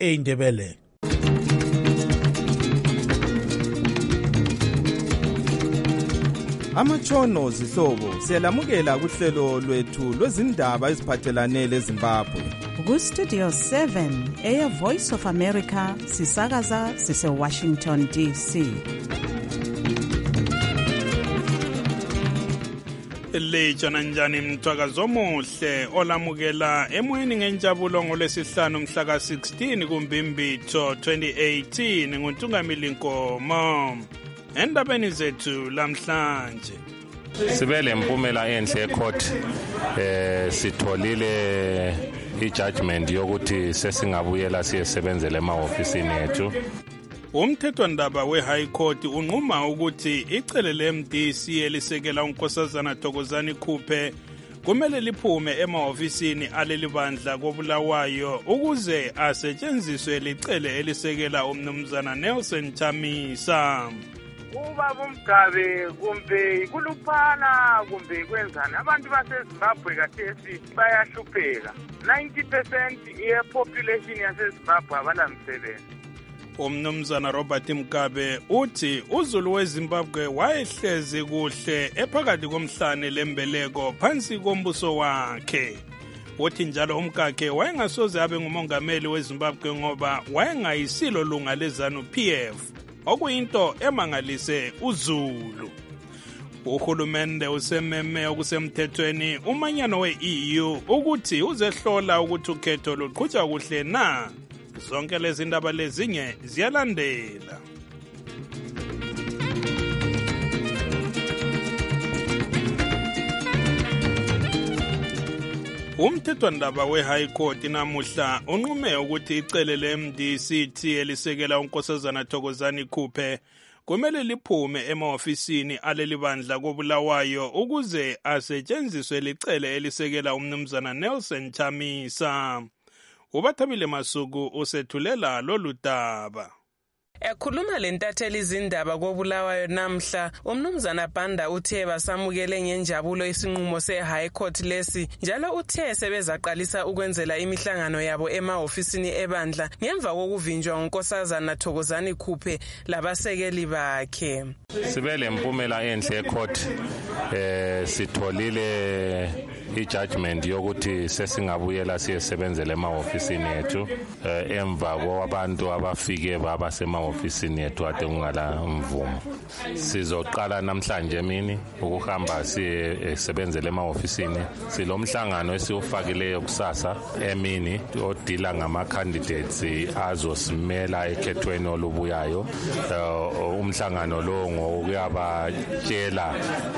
eindebele. Amatshono zihlobo siyalamukela kuhlelo lwethu lwezindaba eziphathelane leZimbabwe. Ku-Studio 7 Air Voice of America sisakaza sise-Washington DC. Lejana njani mthwakazo omuhle olamukela emoyeni ngenjabulo ngolwesihlanu mhla ka-16 kuMbimbitho 2018 nguNtungamili Nkomo. Endabeni zethu lamhlanje sibe lempumela enhle ecourt sitholile ijudgment yokuthi sesingabuyela siyesebenzele ema-ofisini ethu. Umthethwandaba we-High Court unquma ukuthi icele le-MDC elisekela uNkosazana Thokozani Khuphe kumele liphume ema-ofisini aleli bandla koBulawayo ukuze asetshenziswe licele elisekela umnumzana Nelson Chamisa. Ubaba uMgabe kumbe kuluphana kumbe kwenzani abantu baseZimbabwe kathesi bayahlupheka. 90% ye-population yaseZimbabwe abalamsebenzi. Umnumzana Robert Mugabe uthi uZulu weZimbabwe wayehlezi kuhle ephakathi komhlane lembeleko phansi kombuso wakhe. Uthi njalo umkakhe wayengasoze abe ngumongameli weZimbabwe ngoba wayengayisilo lunga leZANU-PF, okuyinto emangalise uZulu. Uhulumende usememe okusemthethweni umanyano we-EU ukuthi uzehlola ukuthi ukhetho luqhutshwa kuhle na. Zonke lezi ndaba lezinye ziyalandela. Umthethwandaba we-High Court namuhla unqume ukuthi icele le-MDC elisekela uNkosazana Thokozani Khuphe kumele liphume ema-ofisini aleli bandla koBulawayo ukuze asetshenziswe licele elisekela umnumzana Nelson Chamisa. Ubathabile Masuku usethulela lolu daba. Ekhuluma lentatheli izindaba koBulawayo namhla, umnumzana Banda uthe basamukele ngenjabulo isinqumo se-High Court lesi, njalo uthe sebezaqalisa ukwenzela imihlangano yabo ema-ofisini ebandla ngemva kokuvinjwa nguNkosazana Thokozani Khuphe labasekeli bakhe. Sibe lempumela enhle ecourt sitholile ijudgment yokuthi sesingabuyela siyesebenzele ema-ofisini ethu emva kwabantu abafike babasema-ofisini ethu ade kungala mvumo. Sizoqala namhlanje emini ukuhamba siyesebenzele ema-ofisini. Silomhlangano esiwufakileyo kusasa emini odila ngama-candidates azosimela ekhethweni olubuyayo. Umhlangano lo ngokuyabatshela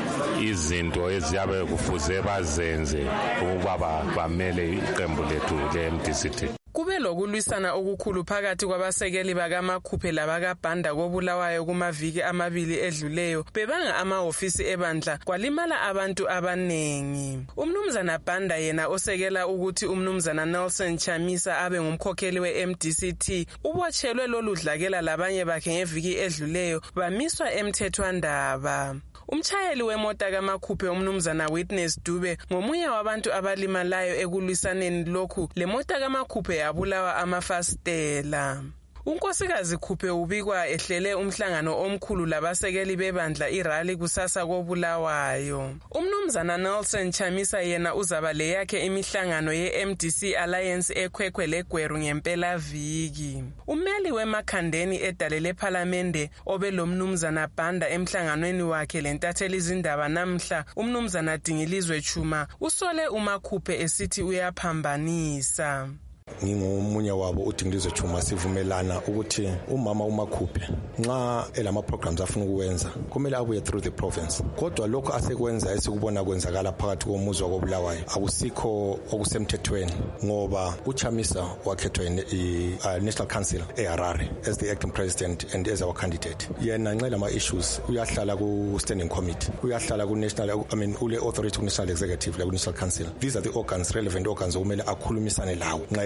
izinto eziyabe kufuze bazenze ukuba bamele iqembu lethu le-MDC. Kube lokulwisana okukhulu phakathi kwabasekeli bakaMakhuphe labakaBanda koBulawayo kumaviki amabili edluleyo bebanga ama-ofisi ebandla kwalimala abantu abanengi. Umnumzana Banda yena osekela ukuthi umnumzana Nelson Chamisa abe ngumkhokheli we-MDC ubotshelwe lolu dlakela labanye bakhe ngeviki edluleyo bamiswa emthethwandaba. Umchayeli wemota kaMakhuphe umnumzana Witness Dube ngomunye wabantu abalimalayo ekulwisaneni lokhu lemota kaMakhuphe yabulawa amafastela. uNkosikazi Khuphe ubikwa ehlele umhlangano omkhulu labasekeli bebandla irali kusasa koBulawayo. Umnumzana Nelson Chamisa yena uzaba le yakhe imihlangano ye-MDC Alliance ekhwekhwe leGweru ngempela viki. Umeli wemakhandeni edalele parliamente obelomnumzana Banda emhlanganweni wakhe lentatheli izindaba namhla umnumzana Dingilizwe Chuma usole uMakhuphe esithi uyaphambanisa. Ngingomunye wabo uDingilizwe Chuma sivumelana ukuthi umama uMakhuphe nxa elama programs afuna ukwenza kumele abuye through the province. Kodwa lokho asekwenza esikubona kwenzakala phakathi komuzwa koBulawayo akusikho okusemthethweni ngoba uChamisa wakhethwa National Council eHarare as the acting president and as our candidate. Yena nxa lama issues uyahlala ku standing committee, uyahlala ku national ule authority ku national executive la ku national council. These are the organs, relevant organs okumele akhulumisane lawo nxa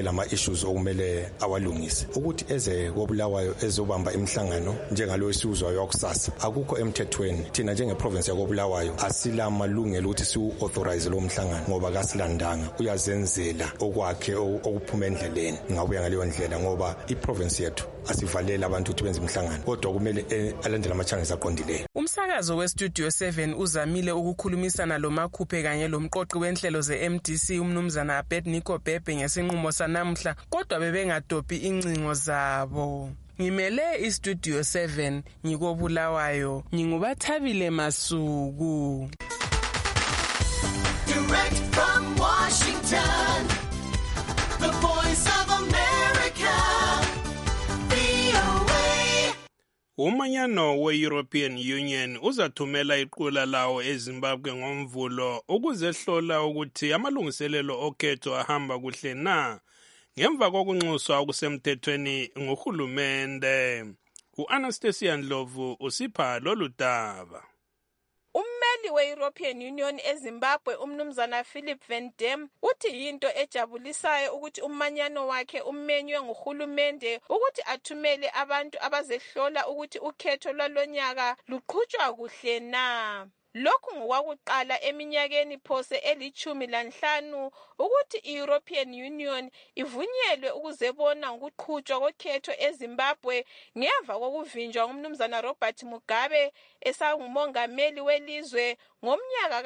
elama issues okumele awalungise ukuthi eze koBulawayo ezobamba imihlangano njengalo esizwayo wakusasa akukho emthethweni thina njenge province yakoBulawayo asila malungelo ukuthi siu-authorize lo mhlangano ngoba kasilandanga uyazenzela okwakhe okuphuma endleleni ngabuya ngaleyo ndlela ngoba iprovince yethu asivalela abantu ukuthi benze imihlangano kodwa kumele alandele ama-channels aqondileyo. Umsakazo weStudio 7 uzamile ukukhulumisana loMakhuphe kanye lomqoqi wenhlelo ze-MDC umnumzana Abednego Bhebhe ngesinqumo sanamhla kodwa bebengadophi incingo zabo. Ngimele iStudio 7 ngikoBulawayo ngingubathabile Masuku. Direct from Washington, the voice of America, VOA. Umanyano we-European Union uzathumela iqula lawo eZimbabwe ngomvulo ukuzehlola ukuthi amalungiselelo okhetho ahamba kuhle na ngemva kokunxuswa okusemthethweni nguhulumende. U-Anastasia Ndlovu usipha lolu daba. Ummeli we-European Union eZimbabwe umnumzana Philip Van Dam uthi yinto ejabulisayo ukuthi umanyano wakhe umenywe nguhulumende ukuthi athumele abantu abazehlola ukuthi ukhetho lwalonyaka luqhutshwa kuhle na. Lokhu ngokwakuqala eminyakeni phose eli-15 ukuthi i-European Union ivunyelwe ukuzebona ngokuqhutshwa kokhetho eZimbabwe ngemva kokuvinjwa ngumnumzana Robert Mugabe esangumongameli welizwe ngomnyaka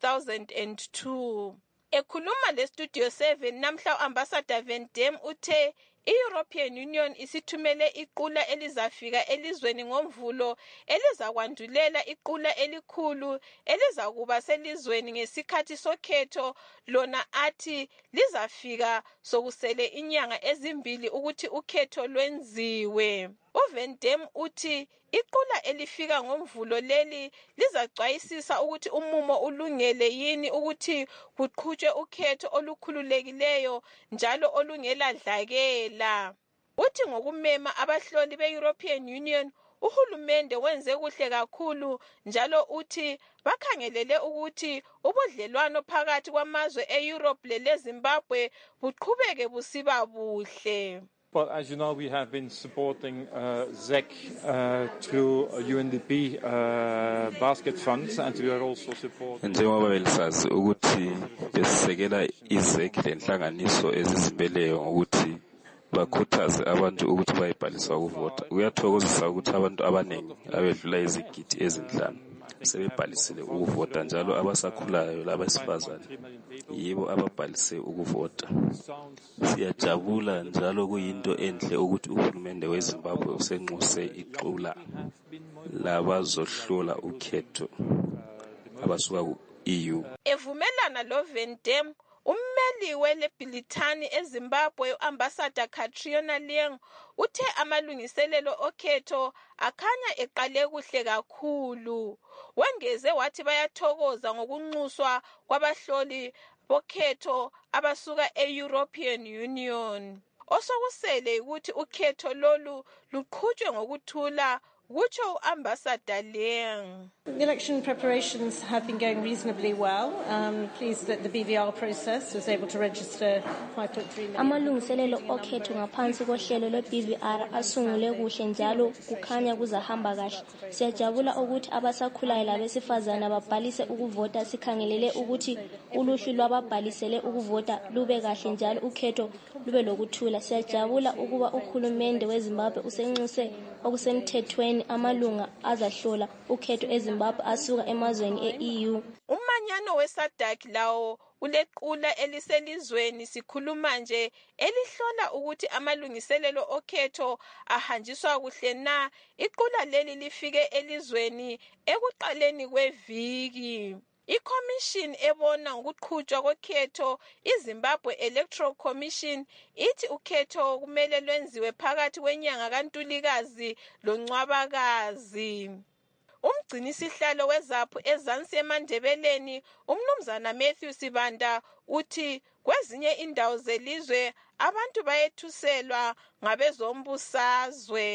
ka-2002. Ekhuluma leStudio 7 namhla u-Ambassador Van Dam uthe i-European Union isithumele iqula elizafika elizweni ngomvulo elizakwandulela iqula elikhulu elizakuba selizweni ngesikhathi sokhetho lona athi lizafika sokusele inyanga ezimbili ukuthi ukhetho lwenziwe. uVan Dam uthi iqula elifika ngomvulo leli lizacwayisisa ukuthi umumo ulungele yini ukuthi kuqhutshwe ukhetho olukhululekileyo njalo olungeladlakela. Uthi ngokumema abahloli be-European Union uhulumende wenze kuhle kakhulu njalo uthi bakhangelele ukuthi ubudlelwano phakathi kwamazwe e-Europe leleZimbabwe buqhubeke busiba buhle. Well, as you know, we have been supporting ZEC through UNDP basket funds, and we are also supporting. Njengoba belisazi ukuthi besisekela iZEC lenhlanganiso ezizimbeleyo ngokuthi bakhuthaze abantu ukuthi bayibhalisa ukuvota. Kuyathokozisa ukuthi abantu abaningi abedlula izigidi ezinhlanu sebebhalisile ukuvota njalo abasakhulayo labesifazane yibo ababhalise ukuvota. Siyajabula njalo kuyinto enhle ukuthi uhulumende weZimbabwe usenxuse iqula labazohlola ukhetho abasuka ku-EU. Evumelana lo Van Dam ummeli weleBhilithani eZimbabwe u-Ambassador Catriona Leong uthe amalungiselelo okhetho akhanya eqale kuhle kakhulu. Wengeze wathi bayathokoza ngokunxuswa kwabahloli bokhetho abasuka e-European Union. Osokusele ukuthi ukhetho lolu luqhutshwe ngokuthula kutsho u-Ambassador Leong. The election preparations have been going reasonably well. Pleased that the BVR process was able to register 5.3 million. Amalungiselelo okhetho ngaphansi kohlelo lwe-BVR asungule kuhle njalo kukhanya kuzahamba kahle. Siyajabula ukuthi abasakhulayo labesifazana babhalise ukuvota. Sikhangelele ukuthi uluhlu lwababhalisele ukuvota lube kahle njalo ukhetho lube lokuthula. Siyajabula ukuba uhulumende weZimbabwe usenxuse okusemthethweni amalunga azahlola ukhetho eZimbabwe asuka emazweni e-EU. Umanyano weSADC lawo ulequla eliselizweni sikhuluma nje elihlola ukuthi amalungiselelo okhetho ahanjiswa kuhle na. Iqula leli lifike elizweni ekuqaleni kweviki. I-Commission ebona ngokuqhutshwa kokhetho iZimbabwe Electoral Commission ithi ukhetho kumele lwenziwe phakathi kwenyanga kaNtulikazi loNcwabakazi. Umgcinisihlalo weZAPHU ezansi eMandebeleni umnumzana Matthew Sibanda uthi kwezinye indawo zelizwe abantu bayethuselwa ngabezombusazwe.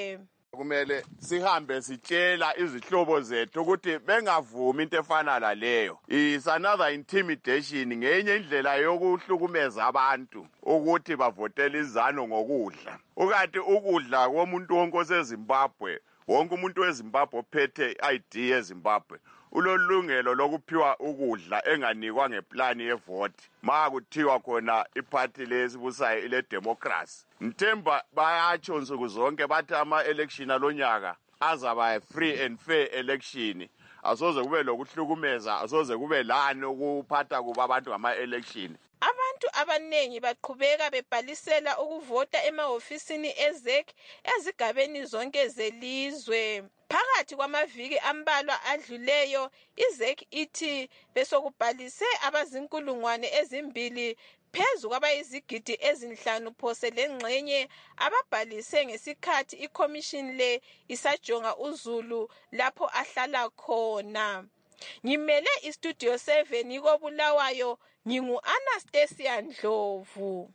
kumele sihambe sitshela izihlobo zethu ukuthi bengavumi into efana laleyo. Is another intimidation, ngenye indlela yokuhlukumeza abantu ukuthi bavotele izano ngokudla. Ukanti ukudla komuntu wonke oseZimbabwe, wonke umuntu weZimbabwe ophethe ID yeZimbabwe ulolungelo lokuphiwa ukudla enganikwa ngeplani yevoti kuthiwa khona iphathi lesibusayo ile democracy. Nthemba bayatsho nsuku zonke bathi ama-election alonyaka azaba free and fair election. Asoze kube lokuhlukumeza, asoze kube lani ukuphatha kuba abantu ngama-election. Abantu abanengi baqhubeka bebhalisela ukuvota emahofisini eZEC ezigabeni zonke zelizwe. Phakathi kwamaviki ambalwa adluleyo, iZEC ithi besokubhalise abazinkulungwane ezimbili phezu kwabayizigidi ezinhlanu phose lengxenye ababhalise ngesikhathi iCommission le isajonga uZulu lapho ahlala khona. Ngimele iStudio 7 koBulawayo, ngingu-Anastasia Ndlovu.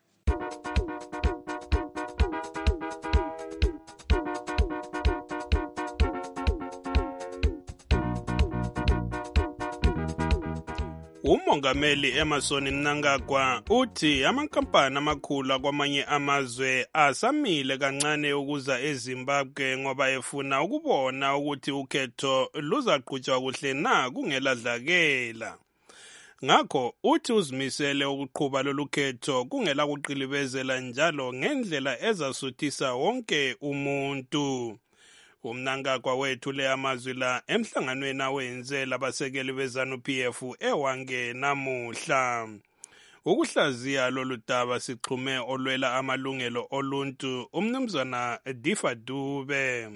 Umongameli Emmerson Mnangagwa uthi amankampani amakhulu kwamanye amazwe asamile kancane ukuza eZimbabwe ngoba efuna ukubona ukuthi ukhetho luzaqhutshwa kuhle na kungeladlakela. Ngakho uthi uzimisele ukuqhuba lolu khetho kungela kuqilibezela njalo ngendlela ezasuthisa wonke umuntu. Umnangagwa wethule amazwi la emhlanganweni awenze labasekeli beZANU-PF eWange namuhla. Ukuhlaziya lolu daba sixhume olwela amalungelo oluntu umnumzana Difa Dube.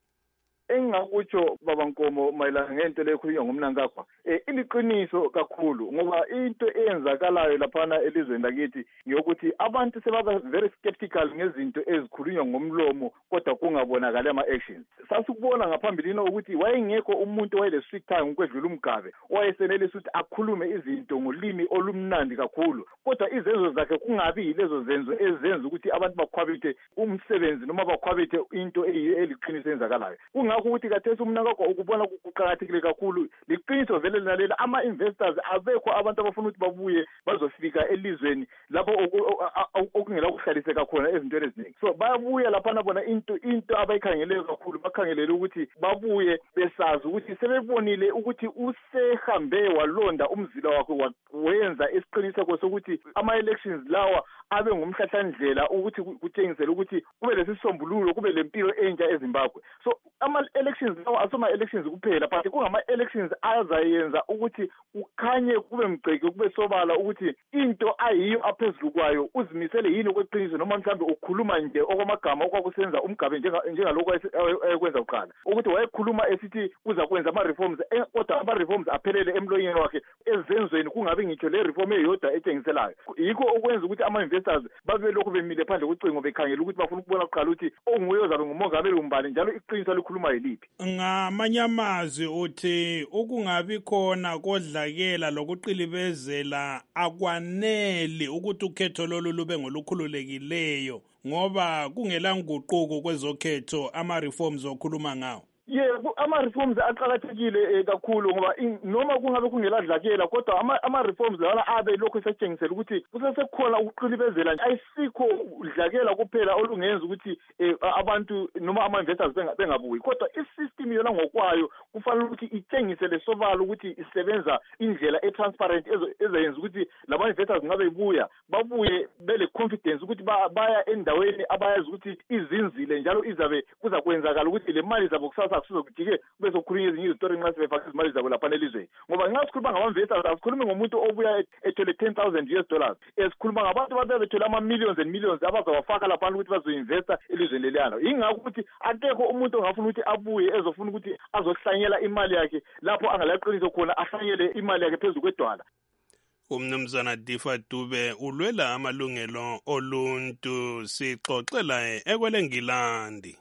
Engakutsho baba Nkomo mayelana ngento lekhulunywa ngumNangagwa iliqiniso kakhulu ngoba into eyenzakalayo laphana elizweni lakithi ngiyokuthi abantu sebaba very skeptical ngezinto ezikhulunywa ngomlomo kodwa kungabonakala ama-actions. Sasikubona ngaphambilini ukuthi wayengekho umuntu wayele-strict time ukwedlula uMgabe wayesenelisa ukuthi akhulume izinto ngolimi olumnandi kakhulu kodwa izenzo zakhe kungabi yilezo zenzo ezenza ukuthi abantu bakhwabithe umsebenzi noma bakhwabithe into eliqiniso eyenzakalayo. Ukuthi kathesi uMnangagwa ukubona kuqakathekile kakhulu liqiniso vele lalela ama-investors abekho abantu abafuna ukuthi babuye bazofika elizweni lapho okungela ukuhlaliseka khona ezintweni eziningi. So bayabuya laphana bona into abayikhangeleyo kakhulu bakhangelele ukuthi babuye besazi ukuthi sebebonile ukuthi usehambe walonda umzila wakhe wenza isiqiniseko sokuthi ama-elections lawa abe ngumhlahlandlela ukuthi kutshengisele ukuthi kube lesisombululo kube lempilo entsha eZimbabwe. So ama-elections lawa asoma-elections kuphela but kungama-elections azayenza ukuthi kukhanye kube mgceke kube sobala ukuthi into ayiyo aphezulu kwayo uzimisele yini okweqiniso noma mhlawumbe ukhuluma nje okwamagama okwakusenza uMgabe njengalokho ayekwenza kuqala ukuthi wayekhuluma esithi uza kwenza ama-reforms kodwa ama-reforms aphelele emlonyeni wakhe ezenzweni kungabi ngitsho le reform eyodwa etshengiselayo. Yikho okwenza ukuthi ama-investors babe lokhu bemile phandle kocingo bekhangela ukuthi bafuna ukubona kuqala ukuthi onguye ozabe ngumongameli umbali njalo iqiniso likhuluma yiliphi. Ngamanye amazwi uthi ukungabi khona kodlakela lokuqilibezela akwaneli ukuthi ukhetho lolu lube ngolukhululekileyo ngoba kungela nguquko kwezokhetho ama-reforms okhuluma ngawo. Ama-reforms aqakathekile kakhulu ngoba noma kungabe kungeladlakela kodwa ama-reforms lawana abe lokhu esetshengisela ukuthi kusesekhona ukuqilibezela ayisikho udlakela kuphela olungenza ukuthi abantu noma ama-investors bengabuyi kodwa i-system yona ngokwayo kufanele ukuthi itshengisele sobala ukuthi isebenza indlela e-transparent ezayenza ukuthi lama-investors ngabe babuye bele-confidence ukuthi baya endaweni abayazi ukuthi izinzile njalo izabe kuzakwenzakala ukuthi le mali zabo kusasa kuzokujike bese kukhulunywa ezinye izitori nxa sebefaka izimali zabo lapha elizweni ngoba nxa sikhuluma ngama-investors asikhulumi ngomuntu obuya ethole $10,000 esikhuluma ngabantu babe bethole ama-millions and millions abazawafaka lapha ukuthi bazoinvesta elizweni leliyana. Yingakho ukuthi akekho umuntu ongafuna ukuthi abuye ezofuna ukuthi azohlanyela imali yakhe lapho angalaqiniso khona ahlanyele imali yakhe phezu kwedwala. Umnumzana Difa Dube ulwela amalungelo oluntu sixoxela ekwelengilandi.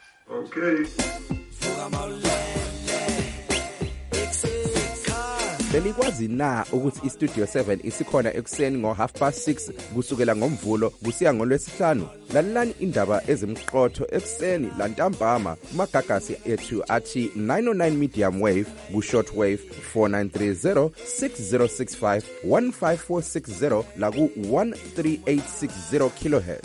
Okay. Belikwazi na ukuthi iStudio 7 isikhona ekseni ngo6:30 kusukela ngomvulo kusiya ngolwesihlanu. Lalelani indaba ezimqotho ekseni lantambama kumagagasi ethu athi 909 medium wave ku-short wave 4930 6065 15460 la ku 13860 kHz.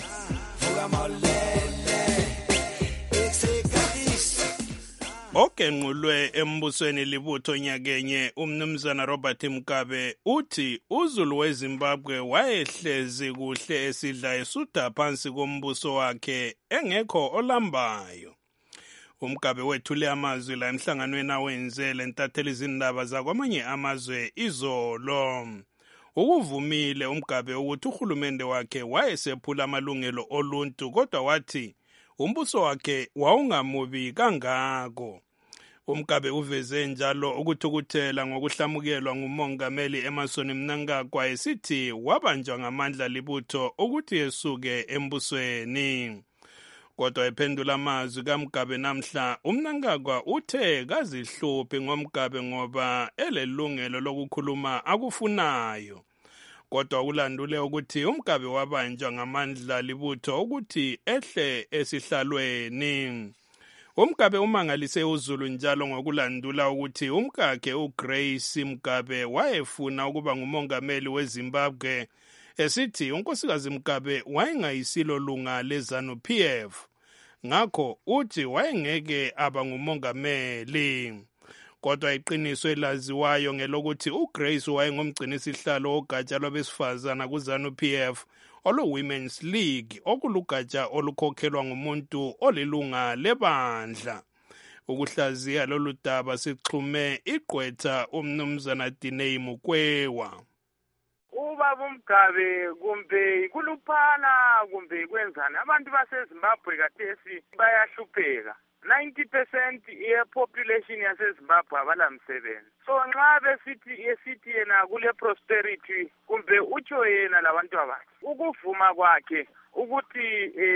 Ogenqulwe embusweni libutho nyakenye umnumzana Robert Mugabe uthi uZulu weZimbabwe wayehlezi kuhle esidla esutha phansi kombuso wakhe engekho olambayo. uMgabe wethule amazwi la emhlanganweni awenze lentatheli izindaba zakwamanye amazwe izolo. Ukuvumile uMgabe ukuthi uhulumende wakhe wayesephula amalungelo oluntu kodwa wathi umbuso wakhe wawungamubi kangako. uMgabe uveze njalo ukuthukuthela ngokuhlamukelwa ngumongameli Emmerson Mnangagwa esithi wabanjwa ngamandla libutho ukuthi esuke embusweni. Kodwa ephendula amazwi kaMgabe namhla uMnangagwa uthe kazihluphi ngoMgabe ngoba elelungelo lokukhuluma akufunayo. Kodwa kulandule ukuthi uMgabe wabanjwa ngamandla libutho ukuthi ehle esihlalweni. uMgabe umangalise uZulu njalo ngokulandula ukuthi umkakhe uGrace Mugabe wayefuna ukuba ngumongameli weZimbabwe esithi unkosikazi Mugabe wayengayisilo lunga leZANU-PF. Ngakho uthi wayengeke aba ngumongameli. Kodwa iqiniso elaziwayo ngelokuthi uGrace wayengumgcinisihlalo wogatsha lwabesifazana kuZANU-PF olu-Women's League okulugatsha olukhokhelwa ngumuntu olilunga lebandla. Ukuhlaziya lolu daba sixhume igqwetha umnumzana Dineo Mukwewa. Ubaba uMgabe kumbe ikuluphana kumbe kwenzani abantu baseZimbabwe kathesi bayahlupheka. 90% ye-population yaseZimbabwe abalamsebenzi. So nxa besithi yena kule prosperity kumbe utsho yena labantu abakhe ukuvuma kwakhe ukuthi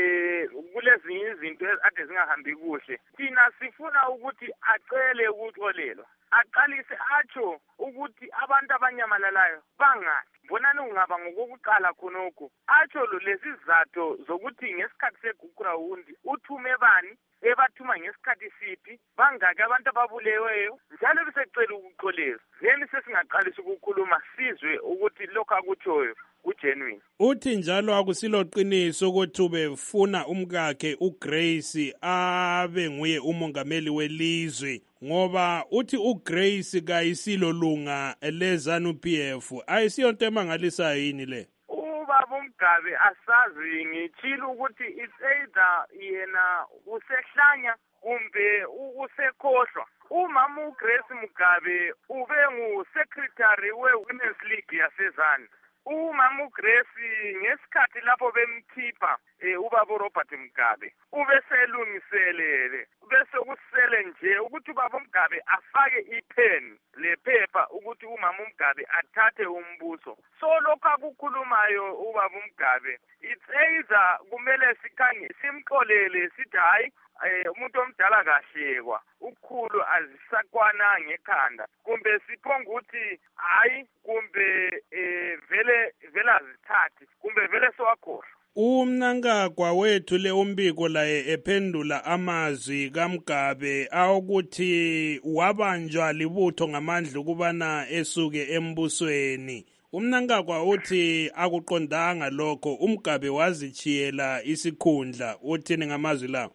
kulezinye izinto ade zingahambi kuhle. Thina sifuna ukuthi acele ukuxolelwa. Aqalise atsho ukuthi abantu abanyamalalayo bangani. Bonani ungaba ngokuqala khonokho. Atsho lezi zatho zokuthi ngesikhathi segugurawundi uthume bani ebathuma ngesikhathi siphi bangaki abantu ababuleweyo njalo bisecela ukuxolelwa. Then sesingaqalisa ukukhuluma sizwe ukuthi lokho akutshoyo kugenuine. Uthi njalo akusilo qiniso ukuthi ubefuna umkakhe uGrace abe nguye umongameli welizwe ngoba uthi uGrace kayisilo lunga leZANU-PF. Ayisiyonto emangalisayo yini le? Ubaba uMgabe asazi ngitshilo ukuthi it's either yena usehlanya kumbe usekhohlwa. Umama uGrace Mugabe ube ngu-secretary we-Women's League yaseZANU. Umama uGrace ngesikhathi lapho bemkhipha ubaba uRobert Mugabe ubeselungiselele bese kusele nje ukuthi ubaba uMgabe afake ipen lephepha ukuthi umama uMgabe athathe umbuso. So lokho akukhulumayo ubaba uMgabe it's either kumele simxolele sithi hayi umuntu omdala kahlekwa ukukhulu azisakwana ngekhanda kumbe siphonga ukuthi hayi kumbe vele azithathi kumbe vele sowakhohlwa. uMnangagwa wethule umbiko laye ephendula amazwi kaMgabe awukuthi wabanjwa libutho ngamandla ukubana esuke embusweni. uMnangagwa uthi akuqondanga lokho uMgabe wazichiyela isikhundla. Uthini ngamazwi lawo?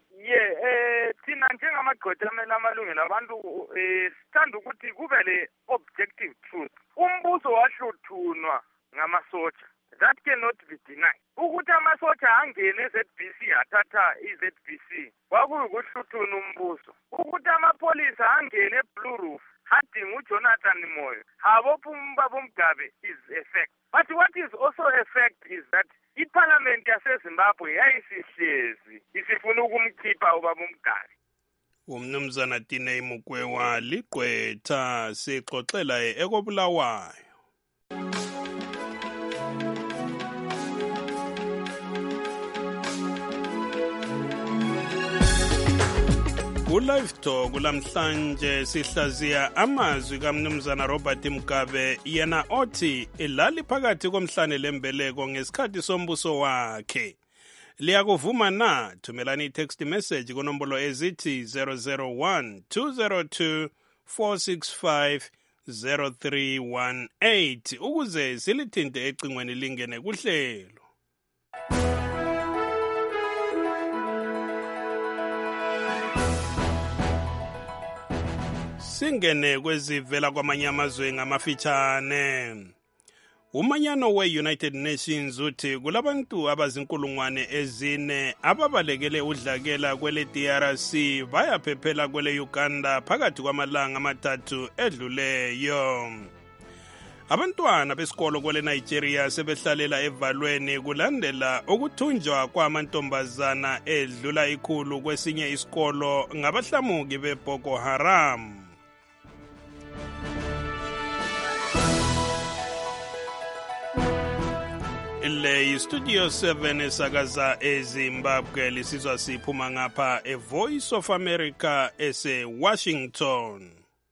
Thina njengamagqwetha amalungelo abantu sithanda ukuthi kube le objective truth. Umbuso wahluthunwa ngamasotsha. That cannot be denied. Ukuthi amasotsha angene eZBC athatha iZBC kwakuyikuhluthuna umbuso. Ukuthi amapolisa angene eBlue Roof hadinga uJonathan Moyo habopha umbaba uMgabe is a fact. But what is also a fact is that iParliament yaseZimbabwe yayisihlezi isifuna ukumkhipha ubaba uMgabe. Umnumzana Dineo Mukwewa ligqwetha sixoxela ekobulawayo. Ku-Live Talk lamhlanje sihlaziya amazwi kaMnumzana Robert Mugabe yena othi ilali phakathi komhlane lembeleko ngesikhathi sombuso wakhe. Liyakuvuma na? Thumelani i-text message kunombolo ezithi 001 202 465 0318 ukuze silithinte ecingweni lingene kuhlelo. Singene kwezivela kwamanye amazwe ngamafitshane. Umanyano we-United Nations uthi kulabantu abazinkulungwane ezine ababalekele udlakela kwele DRC bayaphephela kwele Uganda phakathi kwamalanga amathathu edluleyo. Abantwana besikolo kwele Nigeria sebehlalela evalweni kulandela ukuthunjwa kwamantombazana edlula ikhulu kwesinye isikolo ngabahlamuki beBoko Haram. Le Studio 7 esakaza eZimbabwe lisizwa siphuma ngapha eVoice of America ese-Washington.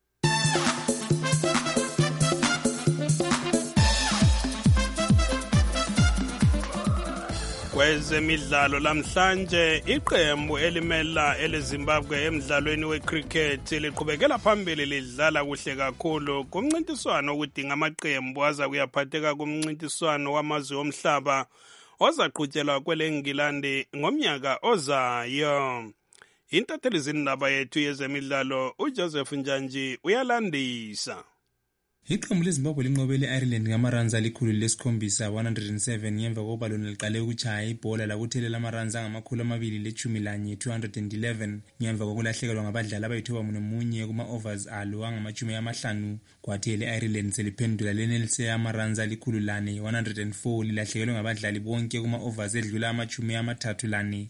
Kwezemidlalo lamhlanje iqembu elimela eleZimbabwe emidlalweni wecricket liqhubekela phambili lidlala kuhle kakhulu kumncintiswano okudinga amaqembu aza kuyaphatheka kumncintiswano wamazwe omhlaba ozaqhutyelwa kwele Engilandi ngomnyaka ozayo. Intatheli zindaba yethu yezemidlalo uJoseph Njanji uyalandisa. Iqembu leZimbabwe linqobele iReland ngamaruns alikhulu lesikhombisa 107 ngemva kokuba lona liqale ukutshaya ibhola lakuthelela amaruns angama-211 211 ngemva kokulahlekelwa ngabadlali abayithoba nomunye kuma-overs alo angama-50 kwathi ele-Ireland seliphendula lenelise amaruns alikhulu 104 lilahlekelwe ngabadlali bonke kuma-overs edlula ama-34.2.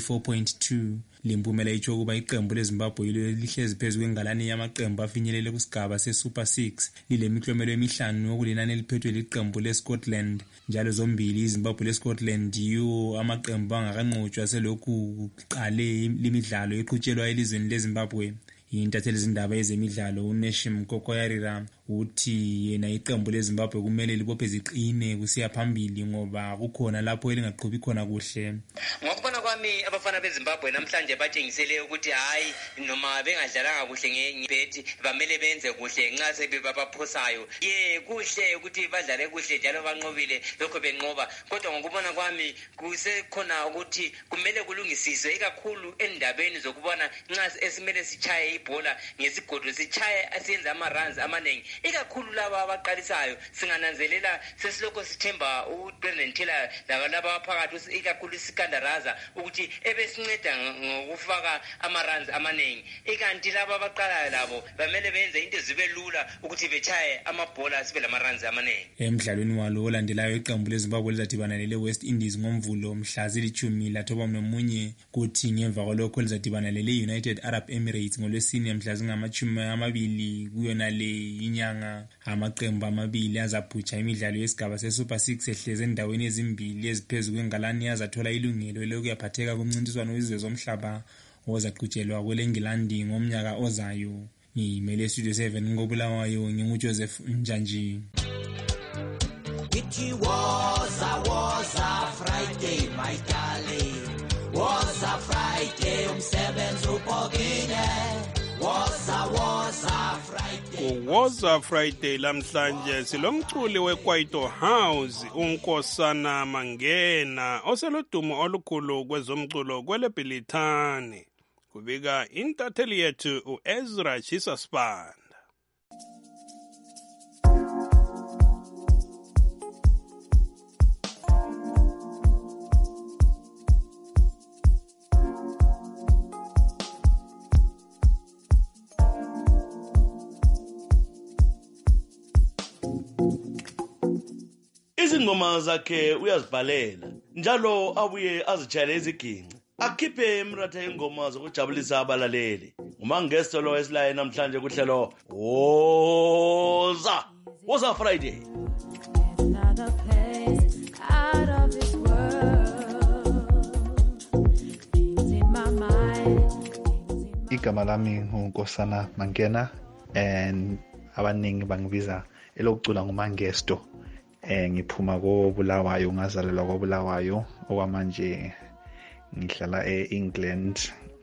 Limpumela itsho ukuba iqembu leZimbabwe lihlezi phezu kwengalani yamaqembu afinyelele kusigaba se-Super 6 lilemiklomelo emihlanu yokulinani eliphethwe liqembu leScotland njalo zombili iZimbabwe leScotland yiwo amaqembu angakanqotshwa selokhu kuqale limidlalo eqhutshelwa elizweni leZimbabwe. Intatheli zindaba yezemidlalo uNeshim Kokoyarira uthi yena iqembu leZimbabwe kumele libophe ziqine kusiya phambili ngoba kukhona lapho elingaqhubi khona kuhle. Ngokubona kwami abafana beZimbabwe namhlanje batshengisele ukuthi hayi noma bengadlalanga kuhle ngebeti bamele benze kuhle nxa sebebaphosayo. Kuhle ukuthi badlale kuhle njalo banqobile lokho benqoba kodwa ngokubona kwami kusekhona ukuthi kumele kulungisiswe ikakhulu endabeni zokubona nxa esimele sichaye ibhola ngesigodo sichaye asenza ama-runs amaningi ikakhulu laba abaqalisayo singananzelela sesilokho sithemba uBrendan Taylor laba phakathi ikakhulu isikandaraza ukuthi ebesinceda ngokufaka ama-runs amaningi ikanti laba abaqalayo labo bamele benze into zibe lula ukuthi bechaye amabhola sibe lama-runs amaningi. Emidlalweni walo olandelayo iqembu leZimbabwe lizadibana lele-West Indies ngomvulo mhla zilithumi lathoba nomunye kuthi ngemva kwalokho lizadibana lele-United Arab Emirates ngolwesine mhla zingama-20 kuyona le inyanga. Amaqembu amabili azabhutsha imidlalo yesigaba se-Super 6 ehleze endaweni ezimbili eziphezu kwengalani azathola ilungelo lokuyaphatheka kumncintiswano wezizwe zomhlaba ozaqhutshelwa kwele Engilandi ngomnyaka ozayo. Ngimele Studio 7 ngobulawayo nginguJoseph Njanji. It was a Friday, my darling. Was a Friday, umsebenzi ubhokile. Was a Friday. Was a Friday lamhlanje silomculi weKwaito House uNkosana Mangena oselodumo olukhulu kwezomculo kwele Bhilithani. Kubika intatheli yethu uEzra Chisaspan. Izingoma zakhe uyazibhalela njalo abuye azitshayele iziginci akhiphe emratha ingoma zokujabulisa abalaleli. Umangesi lo esilaye namhlanje kuhlelo Was a Friday. Another place out of this world. Things in my mind. igama lami nguNkosana Mangena and abaningi bangibiza elokucula nguMangesto. Ngiphuma koBulawayo, ngazalelwa koBulawayo, okwamanje ngihlala eEngland.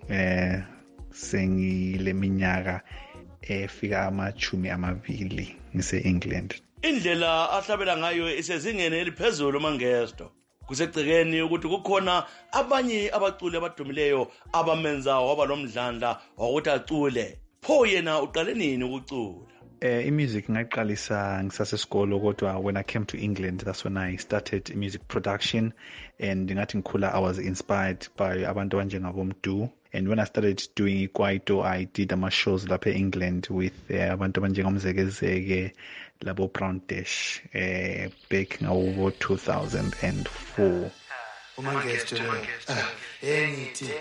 Sengile minyaka efika ama-20 ngise-England. Indlela ahlabela ngayo isezingeni eliphezulu Mangesto. Kusegcekeni ukuthi kukhona abanye abaculi abadumileyo abamenza waba nomdlandla wokuthi acule. Pho yena uqale nini ukucula? Music ngayiqalisa ngisasesikolo, kodwa when I came to England, that's when I started music production, and ngathi ngikhula I was inspired by abantu abanjengabomdu. And when I started doing ikwaito, I did ama-shows lapha e-England with abantu abanjengomzekezeke, labo Brown Dash, back ngawo 2004. Umangesto engithi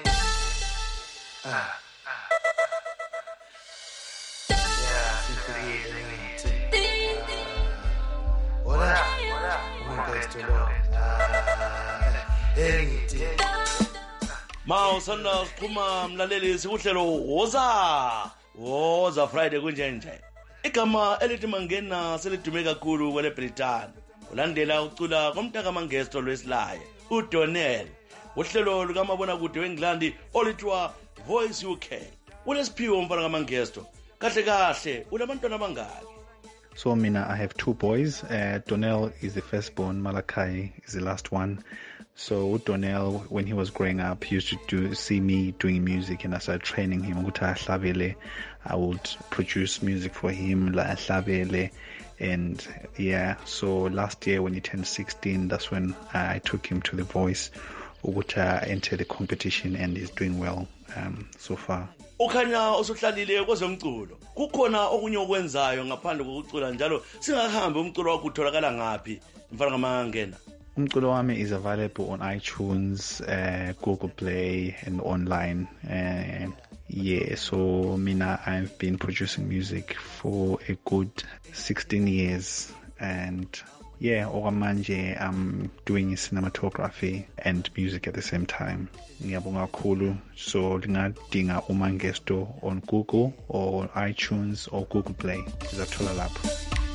hola Umangesto engithi Mawusanda siphuma mlaleli sikuhlelo woza Friday kunjenje. Igama elithi Mangena selidume kakhulu kwele Britain. Ulandela ucula komntaka Mangesto lwesilaye uDonnell. Uhlelo lukamabona kude weNgilandi olithwa Voice UK. Ulesiphiwo umfana kaMangesto. Kahle unabantwana abangaki? So mina, I have 2 boys. Donnell is the firstborn, Malachi is the last one. So Donnell, when he was growing up, he used to see me doing music, and I started training him. I would produce music for him, and yeah. So last year when he turned 16, that's when I took him to The Voice, enter the competition, and he's doing well so far. Ukhanya osuhlalile kwezomculo. Kukhona okunye okwenzayo ngaphandle kokucula njalo singahambe umculo wakho utholakala ngapi mfana kaMangena? Umculo wami is available on iTunes, Google Play, and online. Yeah, so mina, I've been producing music for a good 16 years, and yeah, okwamanje I'm doing cinematography and music at the same time. Ngiyabonga kakhulu. So lingadinga uMangesto on Google or iTunes or Google Play. Izathola lapho.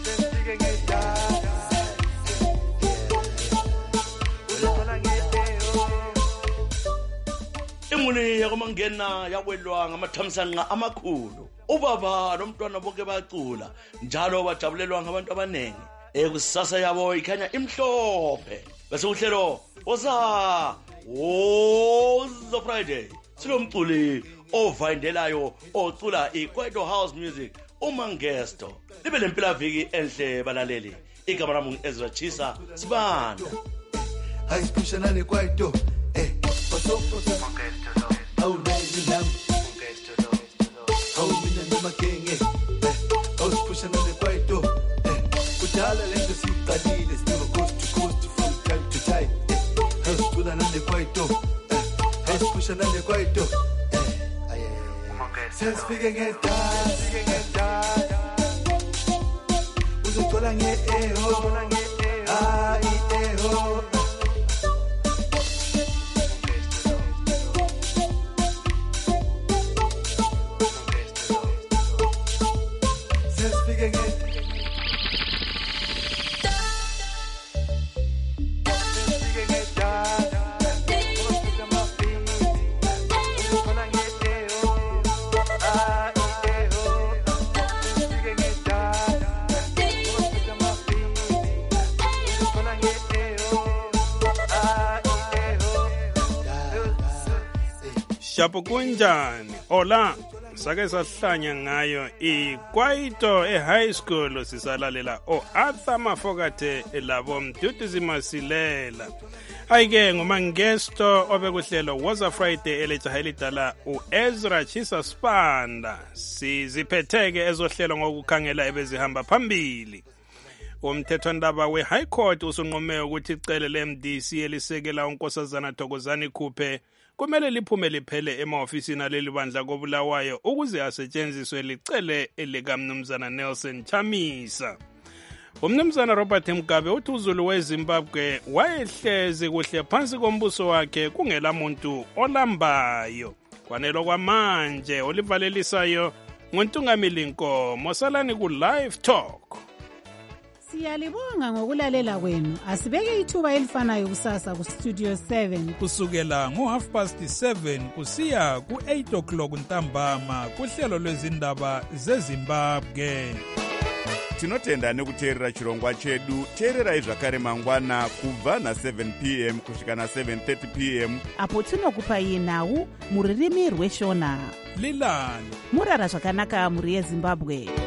Imuni yakoMangena yawelwa ngamathamsanqa amakhulu. Ubaba nomntwana bonke bacula njalo bajabulelwa ngabantu abanengi. Kusasa yabo ikhanya imhlophe. Bese uhlelo woza Friday. Silomculi ovayindelayo ocula ikwaito house music uMangesto. Libe lempila viki enhle balaleli. Igama lami Ezra Chisa Sibanda. Ayisiphishana nekwaito Shapo kunjani? Ola, sake sahlanya ngayo ikwaito high school sisalalela Arthur Mafokate labo Mduduzi Masilela. Ayike nguMangesto obekuhlelo Woza Friday eletha helidala uEzra Chisa Sibanda. Siziphetheke ezohlelo ngokukhangela ebezihamba phambili. Umthethwandaba we-High Court usunqome ukuthi icele le-MDC elisekela uNkosazana Thokozani Khuphe kumele liphume liphele ema-ofisini aleli bandla koBulawayo ukuze asetshenziswe licele elikaMnumzana Nelson Chamisa. Umnumzana Robert Mugabe uthi uZulu weZimbabwe wayehlezi kuhle phansi kombuso wakhe kungela muntu olambayo. kwanelo kwamanje olivalelisayo nguntungamili Nkomo. Salani ku-Live Talk. Siyalibonga ngokulalela kwenu. Asibeke ithuba elifanayo kusasa ku-Studio 7 kusukela ngo-7:30 kusiya ku-8 o'clock ntambama kuhlelo lwezindaba zeZimbabwe. Tinotenda nekuteerera chirongwa chedu. Teererai zvakare mangwana kubva na7 p.m. kusvika na7:30 p.m. apo tinokupai nhau muririmi rweshona. Lilani murara zvakanaka muri yeZimbabwe.